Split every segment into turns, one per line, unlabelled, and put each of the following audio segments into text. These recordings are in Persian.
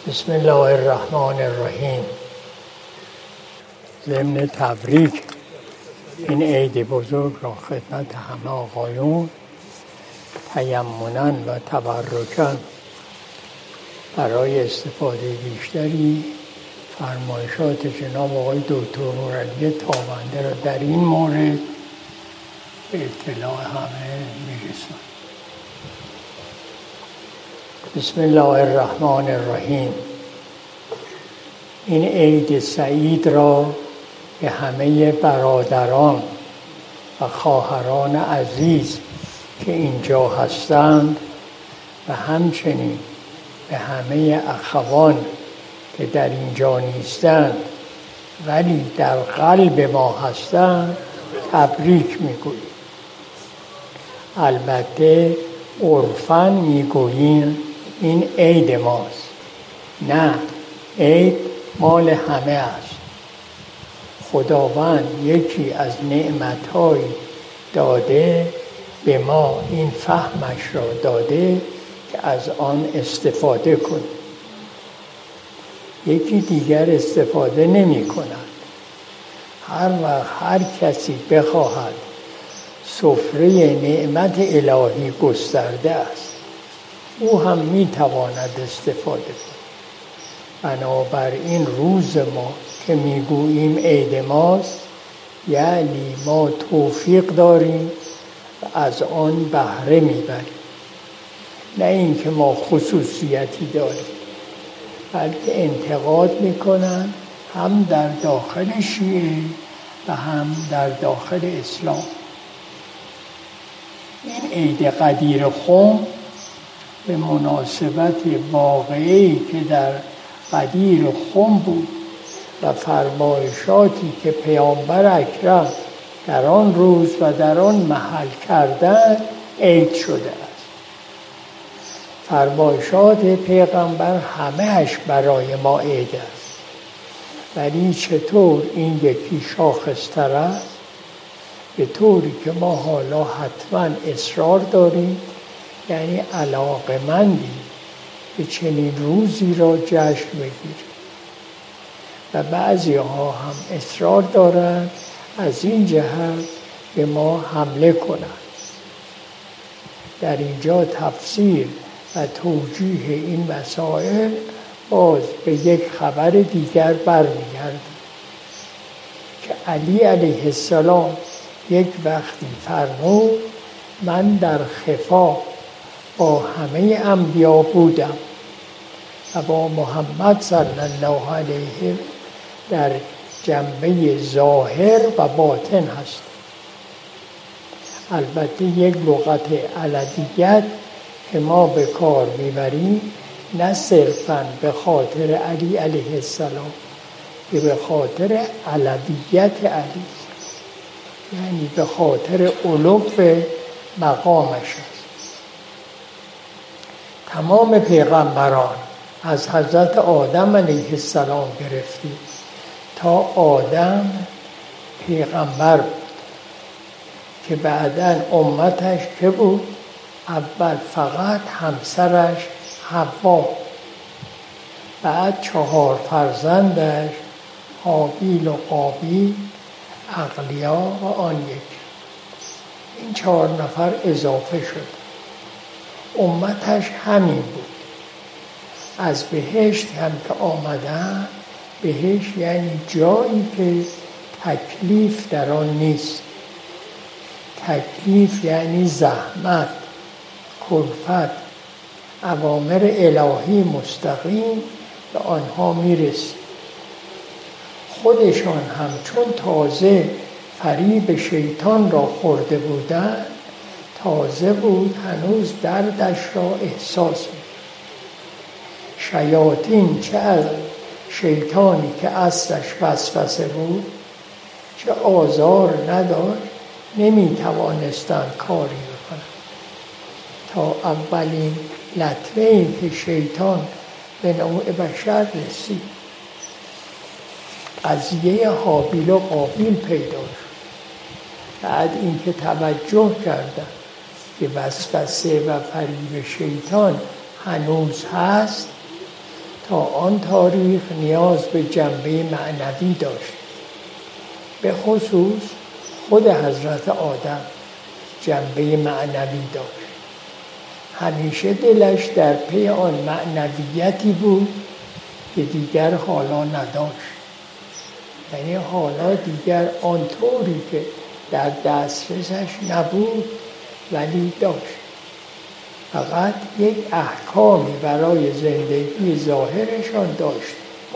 بسم الله الرحمن الرحیم. ضمن تبریک این عید بزرگ را خدمت همه آقایون تیمناً و تبرکاً برای استفاده بیشتری فرمایشات جناب آقای دکتر نورعلی تابنده را در این مورد به اطلاع همه می‌رسانم. بسم الله الرحمن الرحیم. این عید سعید را به همه برادران و خواهران عزیز که اینجا هستند و همچنین به همه اخوان که در اینجا نیستند ولی در قلب ما هستند تبریک میگوییم. البته عرفاً میگوییم این عید ماست. نه، عید مال همه است. خداوند یکی از نعمت‌های داده به ما، این فهمش را داده که از آن استفاده کنیم. یکی دیگر استفاده نمی کند. هر وقت هر کسی بخواهد سفره نعمت الهی گسترده است، او هم می تواند استفاده کند. بنابراین روز ما که می گوییم عید ماست، یعنی ما توفیق داریم و از آن بهره می بریم. نه اینکه ما خصوصیتی داریم، بلکه انتقاد می کنند هم در داخل شیعه و هم در داخل اسلام. این عید قدیر خم به مناسبت واقعی که در قدیر خم بود و فرمایشاتی که پیامبر اکرم در آن روز و در آن محل کردند عید شده است. فرمایشات پیغمبر همهش برای ما عید است، ولی چطور این یکی شاخص‌تر است؟ به طوری که ما حالا حتما اصرار داریم، یعنی علاقه‌مندیم که چنین روزی را جشن بگیریم و بعضی ها هم اصرار دارند از این جهت به ما حمله کنند. در اینجا تفسیر و توجیه این مسائل باز به یک خبر دیگر برمیگردد که علی علیه السلام یک وقتی فرمود من در خفا با همه انبیا بودم و با محمد صلی الله علیه در جنبه ظاهر و باطن هست. البته یک لغت علویت که ما به کار میبریم نه صرفاً به خاطر علی علیه السلام، که به خاطر علویت علی، یعنی به خاطر علو مقامش است. تمام پیغمبران از حضرت آدم علیه السلام گرفتی تا آدم پیغمبر بود که بعداً امتش که بود؟ اول فقط همسرش حوا، بعد 4 فرزندش هابیل و قابیل، عقلیا و آن یک. این 4 نفر اضافه شد. امتش همین بود. از بهشت هم که آمدن، بهشت یعنی جایی که تکلیف در آن نیست. تکلیف یعنی زحمت، کلفت، اوامر الهی مستقیم به آنها میرسید. خودشان هم چون تازه فریب شیطان را خورده بودند، تازه بود، هنوز دردش را احساس می. شیاطین چه از شیطانی که اصلش وسوسه بود، چه آزار نداشت، نمی توانستند کاری بکنند تا اولین لطمه‌ای که شیطان به نوع بشر رسید، قضیه هابیل و قابیل پیدا شد. بعد اینکه توجه کردند که وسوسه و فریب شیطان هنوز هست، تا آن تاریخ نیاز به جنبه معنوی داشت. به خصوص خود حضرت آدم جنبه معنوی داشت. همیشه دلش در پی آن معنویتی بود که دیگر حالا نداشت. یعنی حالا دیگر آنطوری که در دسترسش نبود ولی داشت. فقط یک احکامی برای زندگی ظاهرشان داشت.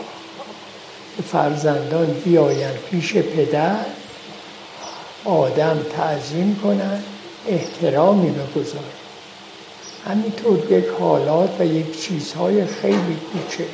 فرزندان بیایند پیش پدر، آدم تعظیم کنند، احترامی بگذارند. همینطور یک حالات و یک چیزهای خیلی کوچک.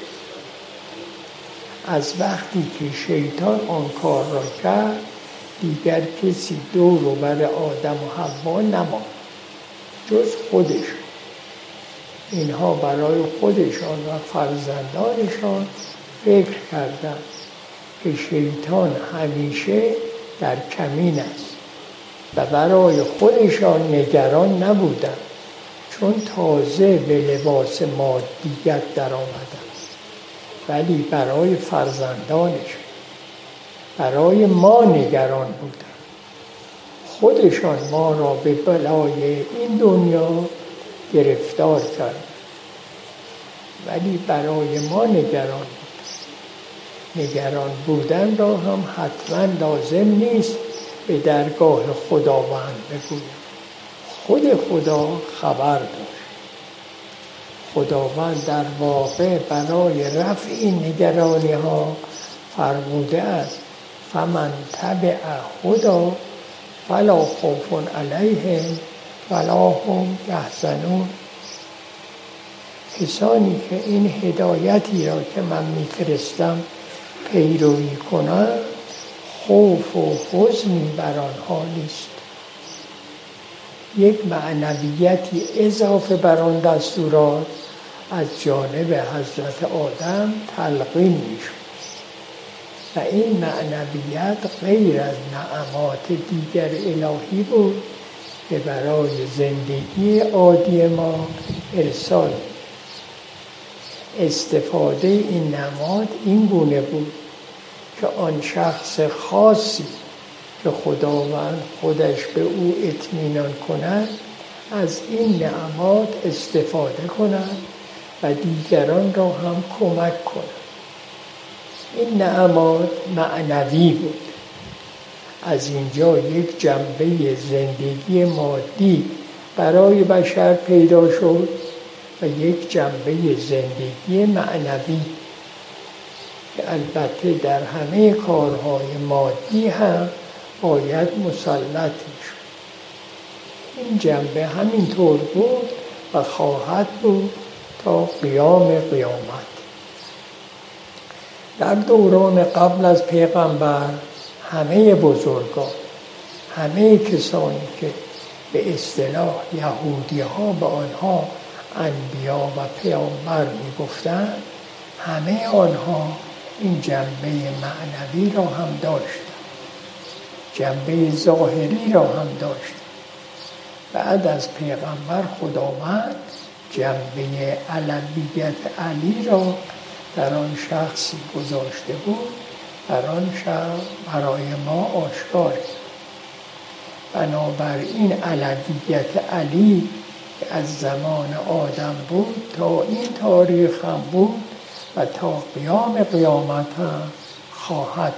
از وقتی که شیطان آن کار را کرد دیگر کسی دور و بر آدم و حوا نماند جز خودشان. اینها برای خودشان و فرزندانشان فکر کردند که شیطان همیشه در کمین است و برای خودشان نگران نبودند، چون تازه به لباس مادیت در آمدند، ولی برای فرزندانشان، برای ما نگران بودند. خودشان ما را به بلای این دنیا گرفتار کرد، ولی برای ما نگران بود. نگران بودن را هم حتما لازم نیست به درگاه خداوند بگویم. خود خدا خبر داشت. خداوند در واقع برای رفع این نگرانی ها فرموده است: فمن تبع هدی فلا خوف علیهم ولا هم یحزنون. کسانی که این هدایتی را که من میفرستم پیروی کنند، خوف و حزنی بر آنها نیست. یک معنویتی اضافه بر آن دستورات از جانب حضرت آدم تلقین میشد و این معنویت غیر از نعمات دیگر الهی بود که برای زندگی عادی ما ارسال. استفاده این نعمات این گونه بود که آن شخص خاصی که خداوند خودش به او اطمینان کند از این نعمات استفاده کند و دیگران را هم کمک کند. این نعمات معنوی بود. از اینجا یک جنبه زندگی مادی برای بشر پیدا شد و یک جنبه زندگی معنوی که البته در همه کارهای مادی هم باید مسلط شد. این جنبه همینطور بود و خواهد بود تا قیام قیامت. در دوران قبل از پیغمبر همه بزرگان، همه کسانی که به اصطلاح یهودی ها به آنها انبیا و پیامبر می گفتند، همه آنها این جنبه معنوی را هم داشتند، جنبه ظاهری را هم داشتند. بعد از پیغمبر خداوند جنبه علویت علی را در آن شخصی گذاشته بود، در آن شخص برای ما آشکار کرد. بنابراین علویت علی که از زمان آدم بود تا این تاریخ هم بود و تا قیام قیامت هم خواهد.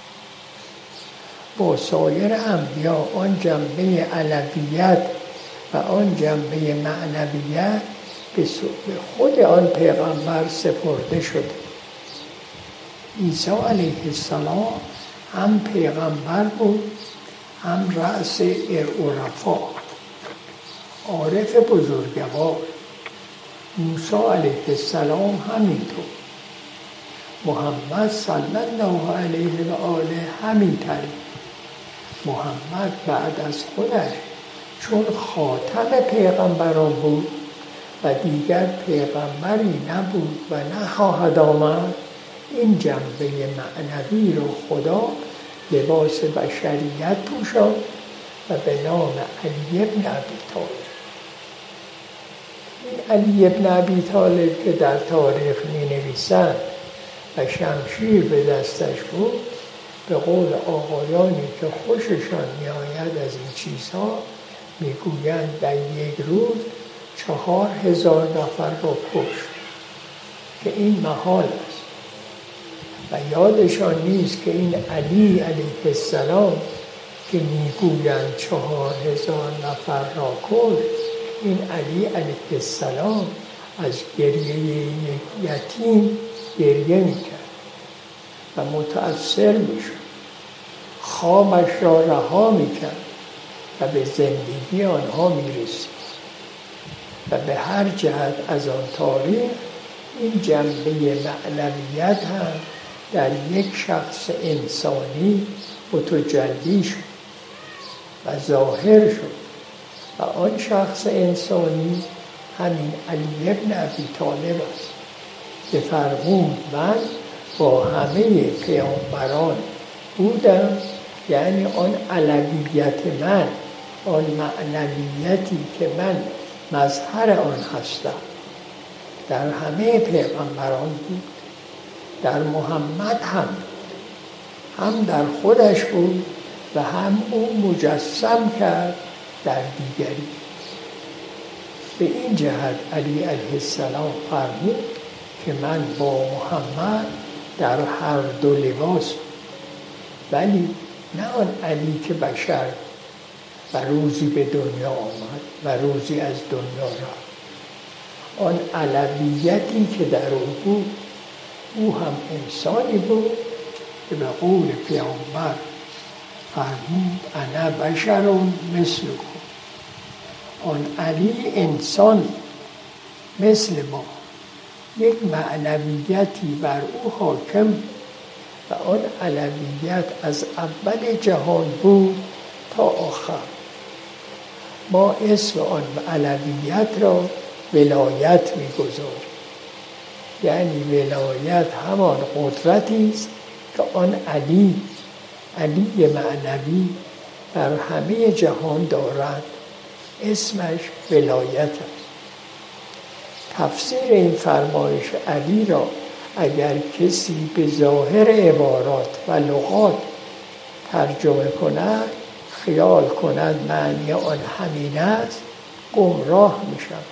با سایر انبیا آن جنبه علویت و آن جنبه معنویت به خود آن پیغمبر سپرده شده. عیسی علیه السلام هم پیغمبر بود، هم رأس عرفا، عارف بزرگوار. موسی علیه السلام همینطور. محمد صلی الله علیه و آله همینطور. محمد بعد از خودش چون خاتم پیغمبران بود و دیگر پیغمبری نبود و نخواهد آمد، این جنبه معنوی رو خدا لباس بشریت پوشاند و به نام علی ابن ابی طالب. این علی ابن ابی طالب که در تاریخ می میسر و شمشیر به دستش بود، به قول آقایانی که خوششان میآید از این چیزها میگویند در یک روز 4000 نفر را کشت که این محال است. و یادشان نیست که این علی علیه السلام که میگویند 4000 نفر را کشت، این علی علیه السلام از گریه یک یتیم گریه میکرد و متأثر میشد، خامش را رها میکرد و به زندگی آنها میرسید. و به هر جهت از آن تاریخ این جنبه معنویت هم در یک شخص انسانی متجلی شد و ظاهر شد و آن شخص انسانی همین علی ابن ابی طالب است که فرمود من با همه پیامبران بودم، یعنی آن علویت من، آن معنویتی که من مظهر آن هستم در همه پیغمبران بود، در محمد هم در خودش بود و هم او مجسم کرد در دیگری. به این جهت علی علیه السلام فرمود که من با محمد در هر دو لباس، ولی نه آن علی که بشر و روزی به دنیا آمد و روزی از دنیا رفت، آن علویتی که در او بود، او هم انسانی بود که به قول پیامبر فرمود انا بشر مثلکم. آن علی انسان مثل ما، یک معنویتی بر او حاکم و آن علویت از اول جهان بود تا آخر. ما اسم آن علویت را ولایت می‌گذاریم، یعنی ولایت همان قدرتی است که آن علی معنوی بر همه جهان دارد، اسمش ولایت است. تفسیر این فرمایش علی را اگر کسی به ظاهر عبارات و لغات ترجمه کند، خیال کند معنی آن همین است، گمراه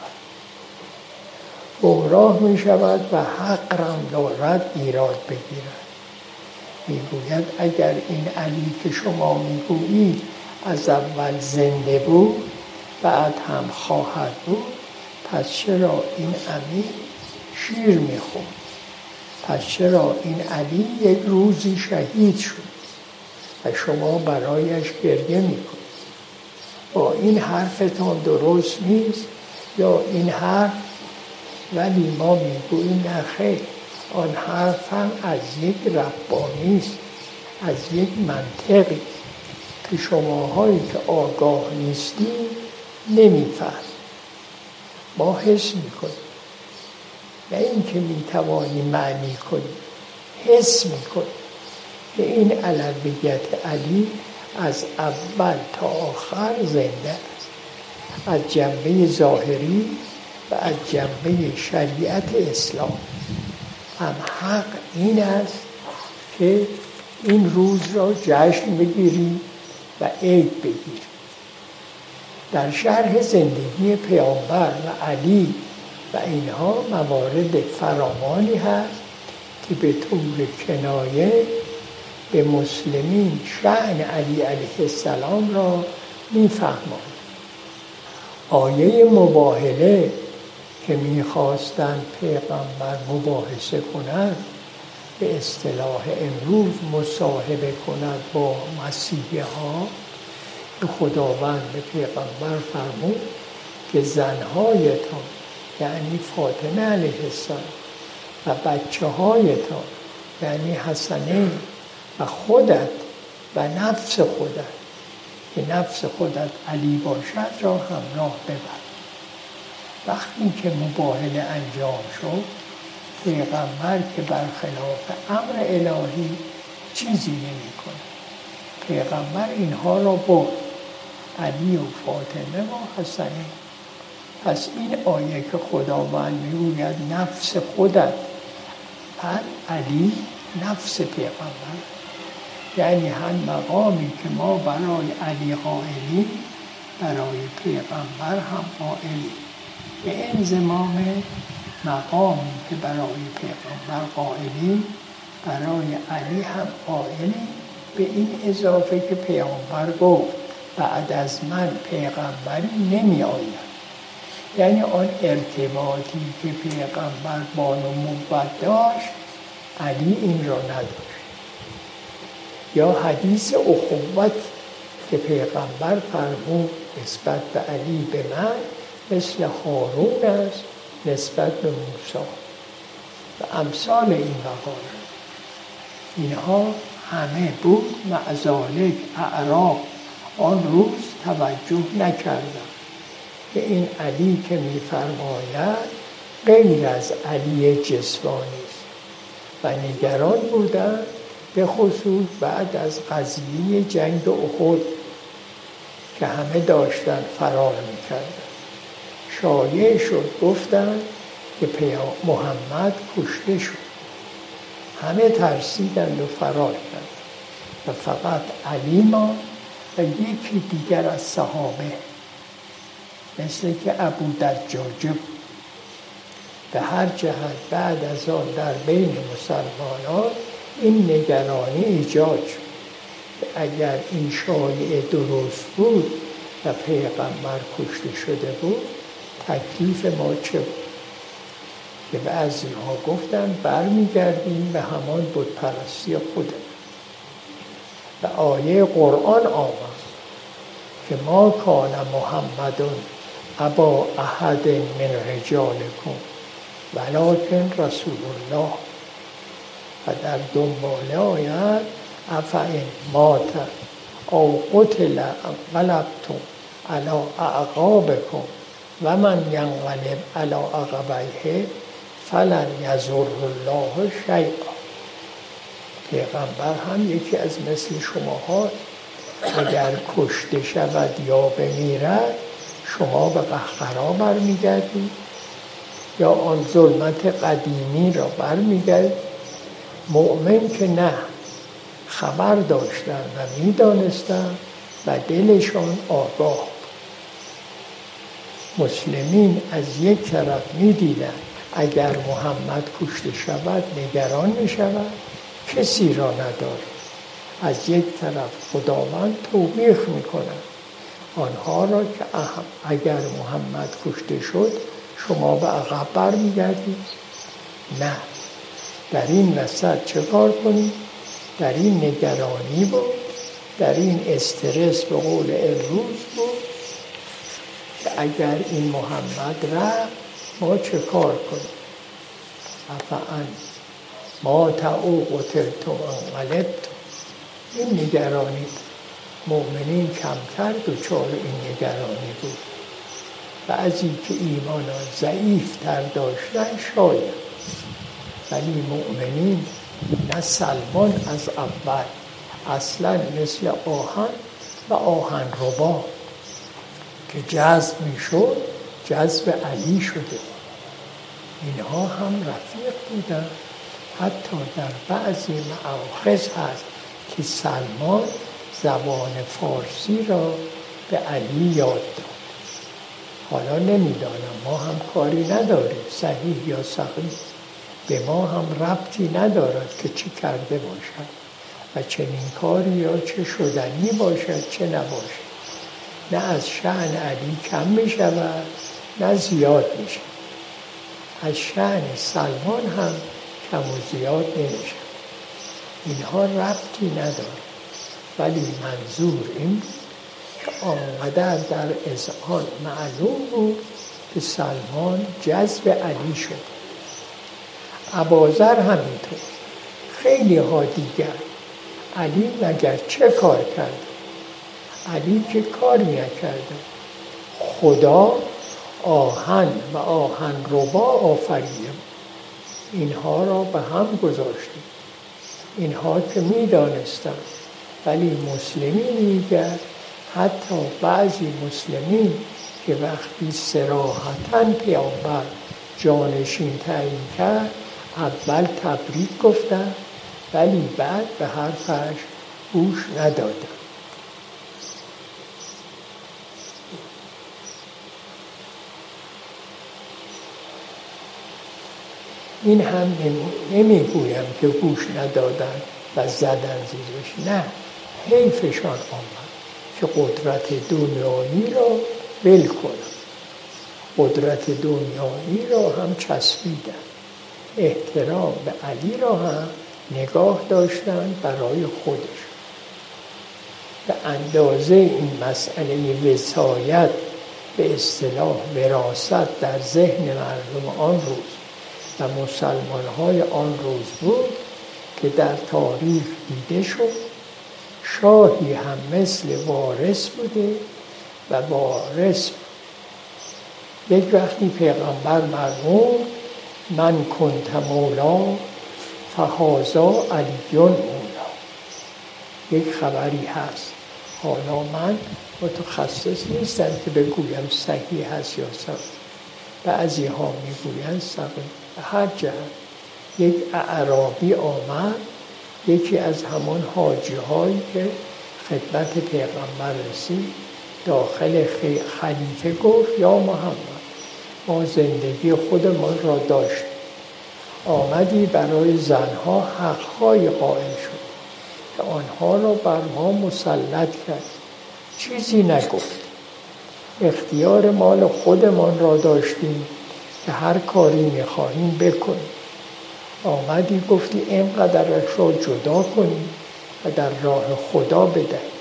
می شود و حق را دارد ایراد بگیرد. میگوید اگر این علی که شما میگویید از اول زنده بود بعد هم خواهد بود، پس چرا این امیر شیر میخورد؟ پس چرا این علی یک روزی شهید شد و شما برایش گریه میکنید؟ با این حرفتان درست نیست یا این حرف؟ ولی ما میگوییم نه خیر، آن حرف هم از یک ربانی است، از یک منطقی که شماهایی که آگاه نیستید نمیفهمید. ما حس میکنیم، نه اینکه میتوانیم معنی کنیم، حس میکنیم که این علویت علی از اول تا آخر زنده است، از جنبه ظاهری و از جنبه شریعت اسلام. هم حق این است که این روز را جشن بگیریم و عید بگیریم. در شرح زندگی پیامبر و علی و اینها موارد فراوانی هست که به طور کنایه به مسلمین شأن علی علیه السلام را میفهمند. آیه مباهله که میخواستند پیغمبر مباحثه کند، به اصطلاح امروز مصاحبه کند با مسیحی ها، که خداوند به پیغمبر فرمود که زنهایتان یعنی فاطمه علیه السلام و بچه هایتان یعنی حسنین و خودت و نفس خودت که نفس خودت علی باشد را همراه ببر. وقتی که مباهله انجام شد، پیغمبر که برخلاف امر الهی چیزی نمی کنه، پیغمبر اینها را برد، علی و فاطمه و حسنین. پس این آیه که خداوند میگوید نفس خودت علی نفس پیغمبر، یعنی هر مقامی که ما برای علی قائلیم برای پیغمبر هم قائلیم. به انضمام مقامی که برای پیغمبر قائلیم برای علی هم قائلیم، به این اضافه که پیغمبر گفت بعد از من پیغمبری نمی آید. یعنی آن ارتباطی که پیغمبر با نبوت داشت علی این را نداشت. یا حدیث اخوت که پیغمبر فرمود نسبت به علی به من مثل هارون است نسبت به موسی و امثال این مقام. اینها همه بود، مع ذالک اعراب آن روز توجه نکردم به این علی که می‌فرماید غیر از علی جسمانی است و نگران بودند، به خصوص بعد از قضیه جنگ احد که همه داشتن فرار می‌کردند. شایع شد گفتند که محمد کشته شد. همه ترسیدند و فرار کردند و فقط علی ماند و یکی دیگر از صحابه مثل که ابو دجاجه. به هر جهت بعد از آن در بین مسلمانان این نگرانی ایجاد شد که اگر این شایعه درست بود و پیغمبر کشته شده بود تکلیف ما چه بود؟ که بعضی ها گفتن برمیگردیم به همان بتپرستی خودمون. و آیه قرآن آمد که ما کان محمد ابا احد من رجالکم ولکن رسول الله. و در دنباله آید افئن مات او قتل انقلبتم علی اعقابکم و من ینقلب علی عقبیه فلن یضر الله شیئا. پیغمبر هم یکی از مثل شماها، اگر کشته شود یا بمیرد شما به قهقرا برمیگردید یا آن ظلمت قدیمی را برمیگردید. مؤمن که نه، خبر داشتن و میدانستن و دلشان آگاه. مسلمین از یک طرف میدیدن اگر محمد کشته شود نگران میشود، کسی را ندارد. از یک طرف خداوند توبیخ میکند آنها را که اگر محمد کشته شد شما به عقب برمیگردید. نه، در این وسط چه کار کنید؟ در این نگرانی بود، در این استرس به قول امروز بود که اگر این محمد رفت ما چه کار کنیم؟ افعن ما تعو قتلتم انقلبتم. این نگرانی بود. مؤمنین کمتر دچار این نگرانی بود. بعضی که ایمانان ضعیفتر داشتن شاید، ولی مؤمنین نه سلمان از اول اصلا مثل آهن و آهن ربا که جذب میشد جذب علی شده. اینها هم رفیق بودن. حتی در بعضی مآخذ هست که سلمان زبان فارسی را به علی یاد داد. حالا نمیدانم، ما هم کاری نداریم صحیح یا صحیح، به ما هم ربطی ندارد که چی کرده باشد و چنین کاری یا چه شدنی باشد چه نباشد. نه از شأن علی کم می شود نه زیاد می شود. از شأن سلمان هم کم و زیاد نمی شود. اینها ربطی ندارد. ولی منظور این بود که آنقدر در اذعان معلوم بود که سلمان جذب علی شد. ابوذر همینطور. خیلی ها دیگر. علی مگر چه کار کرد؟ علی که کاری نکرده. خدا آهن و آهن ربا آفریده. اینها را به هم گذاشته. اینها که می دانستن. ولی مسلمین دیگر، حتی بعضی مسلمین که وقتی صراحتاً پیامبر جانشین تعیین کرد اول تبریک گفتن ولی بعد به حرفش گوش ندادن. این هم نمیگویم که گوش ندادن و زدن زیرش، نه، حیفشان آمد که قدرت دنیایی را ول کنند. قدرت دنیایی را هم چسبیدن، احترام به علی را هم نگاه داشتن برای خودش. به اندازه این مسئله وصایت، به اصطلاح وراثت، در ذهن مردم آن روز و مسلمان‌های آن روز بود که در تاریخ دیده شد. شاهی هم مثل وارث بوده و وارث یک وقتی پیغمبر مرمود من کنت مولا فهذا علی مولا. یک خبری هست، حالا من متخصص نیستم که بگویم صحیح هست یا صحیح، بعضی ها میگوین صحیح. هر جهت یک اعرابی آمد، یکی از همان حاجی هایی که خدمت پیغمبر رسید، داخل خلیفه گفت یا محمد ما زندگی خودمان را داشتیم، آمدی برای زنها حقهای قائل شد که آنها را بر ما مسلط کرد، چیزی نگفت، اختیار مال خودمان را داشتیم که هر کاری میخواهیم بکنیم. آمدی گفتی اینقدرش را جدا کنیم و در راه خدا بدهیم،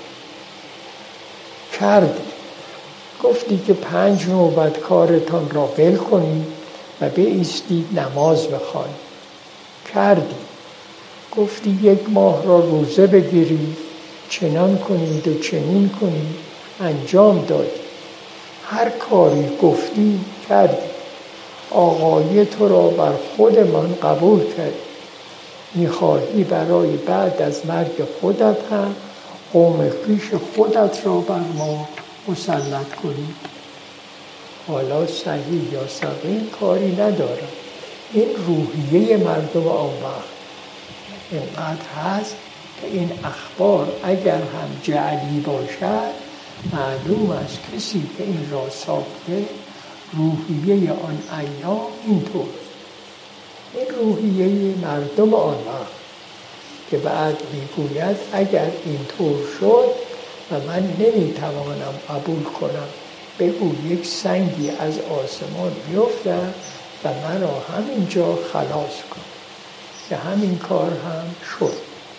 کردی. گفتی که 5 نوبت کارتان را ول کنید و بایستید نماز بخوانید، کردی. گفتی 1 ماه را روزه بگیرید، چنان کنید و چنین کنید، انجام دادی. هر کاری گفتی کردی. آقای تو را بر خودمان قبول کرد، میخواهی برای بعد از مرگ خودت هم قوم خویش خودت را بر ما مسلط کنی. حالا صحیح یا صحیح کاری ندارم، این روحیه مردم آن وقت اینقدر هست که این اخبار اگر هم جعلی باشد معلوم است کسی که این را ساخته روحیه آن ایام اینطور، این روحیه مردم آن وقت که بعد میگوید اگر اینطور شد و من نمیتوانم قبول کنم، بگو یک سنگی از آسمان بیفتد و من را همینجا خلاص کن، که همین کار هم شد.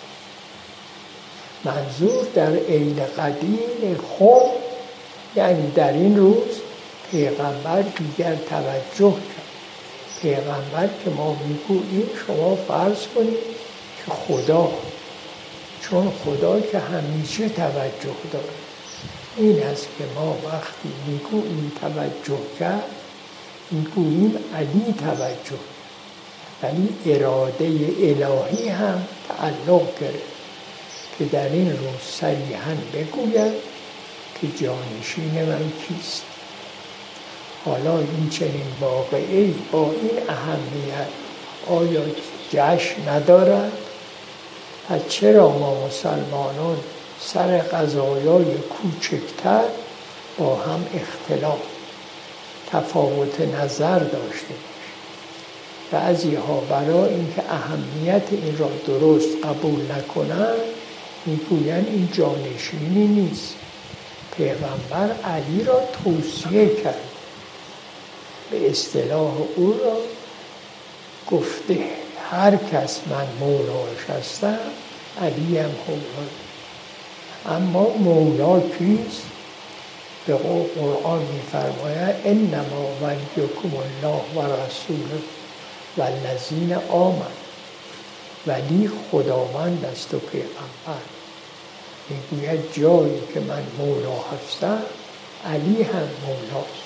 منظور در عین قدیم خود، یعنی در این روز پیغمبر دیگر توجه کرد. پیغمبر که ما میگوییم شما فرض کنید که خدا، چون خدا که همیشه توجه داره، این است که ما وقتی میگوییم توجه کرد میگوییم علی توجه، ولی اراده الهی هم تعلق گرفت که در این روز صریحاً بگوید که جانشین من کیست. حالا این چنین واقعی با این اهمیت آیا جشن ندارد؟ پس چرا ما مسلمانان سر قضایای کوچکتر با هم اختلاف، تفاوت نظر داشته باشیم؟ بعضی ها برای اینکه اهمیت این را درست قبول نکنند میگویند این جانشینی نیست. پیغمبر علی را توصیه کرد، به اصطلاح او را گفته هر کس من مولاش هستم علی هم مولا. اما مولا کیست؟ به قرآن می‌فرماید انما ولیکم الله و رسوله و الذین آمنوا. ولی خداوند است و پیغمبر. میگوید جایی که من مولا هستم علی هم مولاست،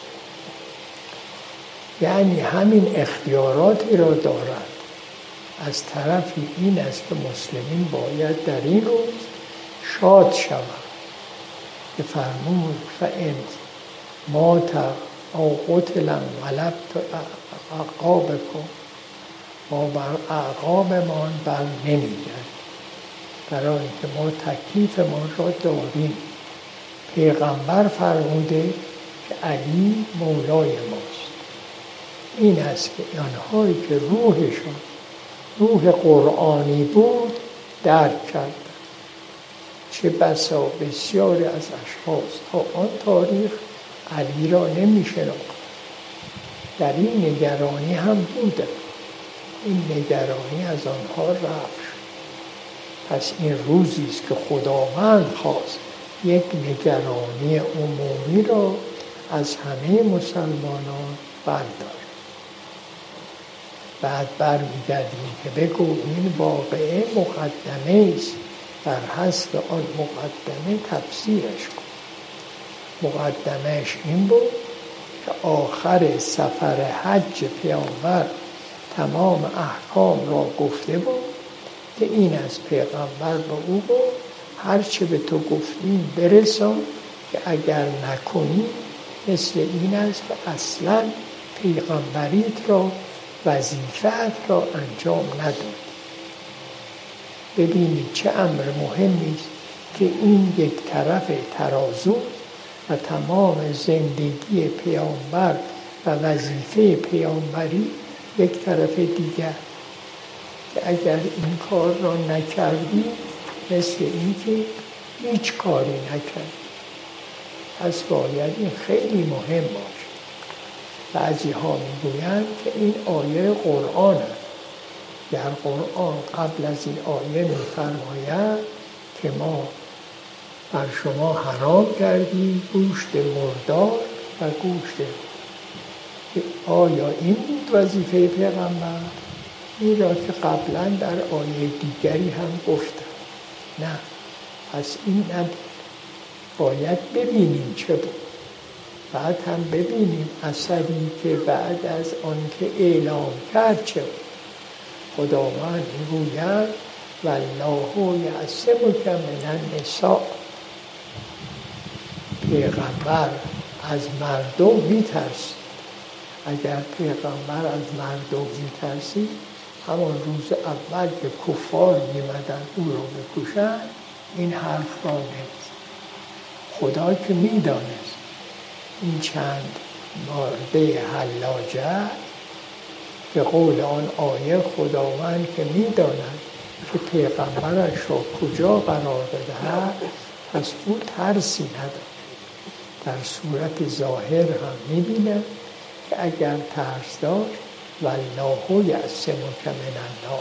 یعنی همین اختیاراتی را دارد. از طرفی این است که مسلمین باید در این روز شاد شوند که فرمود فإن مات او قتل انقلبتم عقابکم ما بر اعقابمان بر نمیگردیم، برای اینکه ما تکلیفمان را داریم. پیغمبر فرموده که علی مولای ماست. این است که آنهایی که روحشون روح قرآنی بود درک کردند. چه بسا بسیاری از اشخاص تا آن تاریخ علی را نمی‌شناختند، در این نگرانی هم بودند. این نگرانی از آنها رفت شد. پس این روزی است که خداوند خواست یک نگرانی عمومی را از همه مسلمانان بردارد. بعد برمیگردیم که بگو این واقعه مقدمه است، در حسب آن مقدمه تفسیرش کن. مقدمهش این بود که آخر سفر حج پیامبر تمام احکام را گفته بود که این از پیغمبر به او بود هرچه به تو گفتیم برسان، که اگر نکنی مثل این است که اصلا پیغمبریت را وظیفت را انجام نداد. ببینید چه امر مهمی است که این یک طرف ترازو و تمام زندگی پیامبر و وظیفه پیامبری یک طرف دیگر، که اگر این کار را نکردی مثل این که هیچ کاری نکردی. پس باید این خیلی مهم باشه. بعضی ها میگویند که این آیه قرآن است. در قرآن قبل از این آیه میفرماید که ما بر شما حرام کردیم گوشت مردار و گوشت. آیا این بود وظیفه پیغمبر؟ این را که قبلا در آیه دیگری هم گفتم. نه، پس این نبود. باید ببینیم چه بود. بعد هم ببینیم اثری که بعد از آن که اعلام کرد چه بود. خداوند میگوید والله یعصمک من النساء. پیغمبر از مردم میترسید. اگر پیغمبر از مردم میترسید، همان روز اول که کفار میمدن او را بکشن این حرف را نمیزد. خدا که میدانست این چند مرده حلاجه، به قول آن آیه خداوند که میداند که پیغمبرش را کجا قرار بدهد، پس او ترسی ندارد. در صورت ظاهر هم میبینه که اگر ترس داشت والله یعصمک من الناس.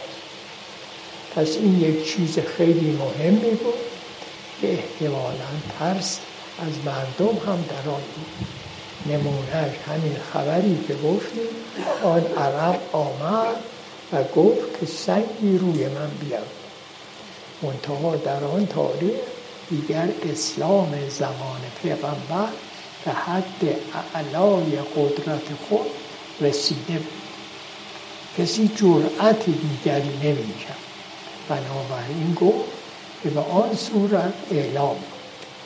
پس این یک چیز خیلی مهمی بود که احتمالاً ترس از مردم هم در آن بود. نمونهش همین خبری که گفتیم، آن عرب آمد و گفت که سنگی روی من بیار. منتها در آن تاریخ دیگر اسلام زمان پیغمبر به حد اعلای قدرت خود رسیده بود. کسی جرأت دیگری نمی‌کرد. بنابراین گفت که به آن صورت اعلام کن.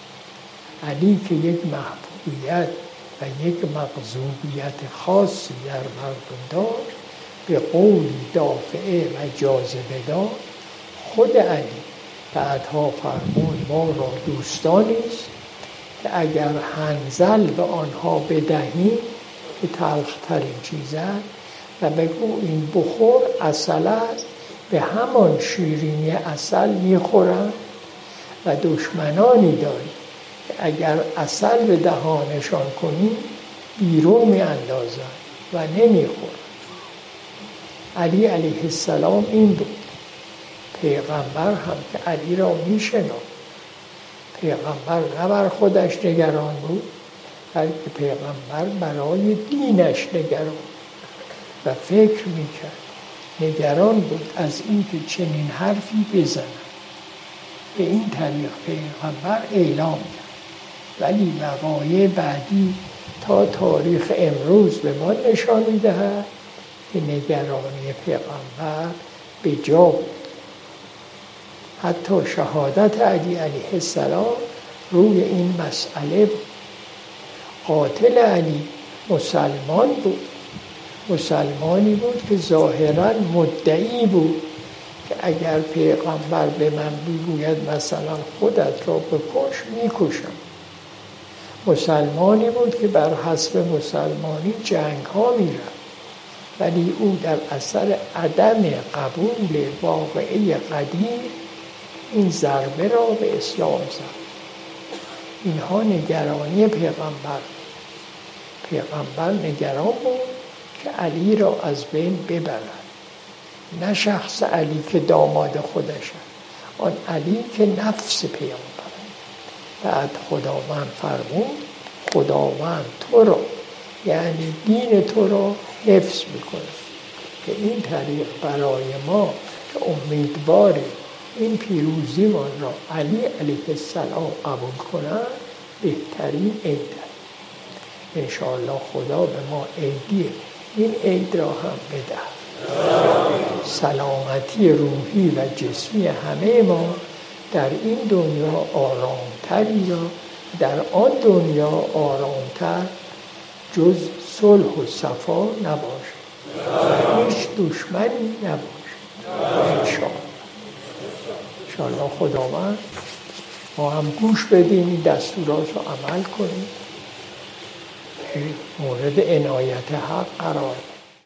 علی که یک محبوبیت و یک مغضوبیت خاصی در مردم داشت، به قولی دافعه و جاذبه داشت. خود علی بعدها فرمود ما را دوستانی است که اگر حنظل به آنها بدهیم که تلخترین چیز است و بگو این بخور عسل است، به همان شیرینی عسل میخورند و دشمنانی داری که اگر عسل به دهانشان کنی بیرون میاندازند و نمیخورند. علی علیه السلام این بود. پیغمبر هم که علی را میشناخت. پیغمبر نه بر خودش نگران بود، بلکه پیغمبر برای دینش نگران و فکر میکرد. نگران بود از اینکه چنین حرفی بزنند. به این طریق پیغمبر اعلام کرد. ولی وقایع بعدی تا تاریخ امروز به ما نشان میدهد که نگرانی پیغمبر به جا بود. حتی شهادت علی علیه السلام روی این مسئله بود. قاتل علی مسلمان بود، مسلمانی بود که ظاهراً مدعی بود که اگر پیغمبر به من بگوید مثلا خودت را بکش میکشم. مسلمانی بود که بر حسب مسلمانی جنگ ها میرفت، ولی او در اثر عدم قبول واقعه قدیر این ضربه را به اسلام زد. اینها نگرانی پیغمبر نگران بود که علی را از بین ببرد، نه شخص علی که داماد خودش است، آن علی که نفس پیغمبر. بعد خداوند فرمود خداوند تو را، یعنی دین تو را حفظ میکنه که این طریق برای ما که امیدواریم این پیروزیمان را علی علیه السلام قبول کنند بهترین عید است. انشاءالله خدا به ما عیدی این عید را هم بده. سلامتی روحی و جسمی همه ما در این دنیا آرامتری را در آن دنیا آرامتر جز صلح و صفا نباشد، هیچ دشمنی نباشد. انشاءالله خداوند ما هم گوش بدیم، این دستورات رو عمل کنیم، مورد عنایت حق قرار